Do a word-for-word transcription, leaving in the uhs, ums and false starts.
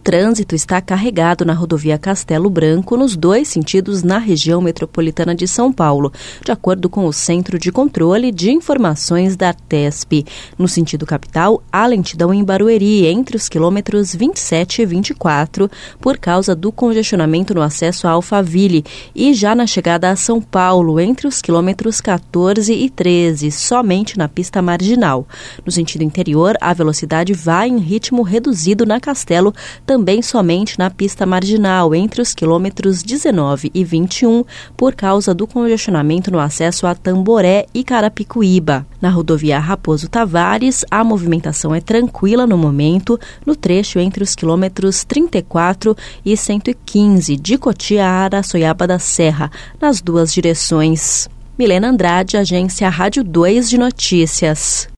trânsito está carregado na rodovia Castelo Branco nos dois sentidos na região metropolitana de São Paulo, de acordo com o Centro de Controle de Informações da Artesp. No sentido capital, há lentidão em Barueri, entre os quilômetros vinte e sete e vinte e quatro, por causa do congestionamento no acesso a Alphaville, e já na chegada a São Paulo, entre os quilômetros quatorze e treze, somente na pista marginal. No sentido interior, a velocidade vai em ritmo reduzido na Castelo, também somente na pista marginal, entre os quilômetros dezenove e vinte e um, por causa do congestionamento no acesso a Tamboré e Carapicuíba. Na rodovia Raposo Tavares, a movimentação é tranquila no momento, no trecho entre os quilômetros trinta e quatro e cento e quinze, de Cotia a Araçoiaba da Serra, nas duas direções. Milena Andrade, Agência Rádio dois de Notícias.